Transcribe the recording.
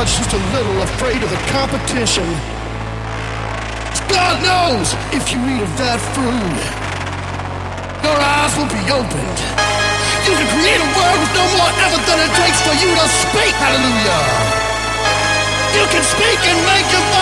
God's just a little afraid of the competition. God knows if you eat of that fruit, your eyes will be opened. You can create a world with no more effort than it takes for you to speak. Hallelujah. You can speak and make your